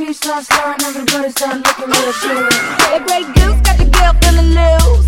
beat starts slowing, everybody start looking real good. The Grey Goose got the girl feeling loose.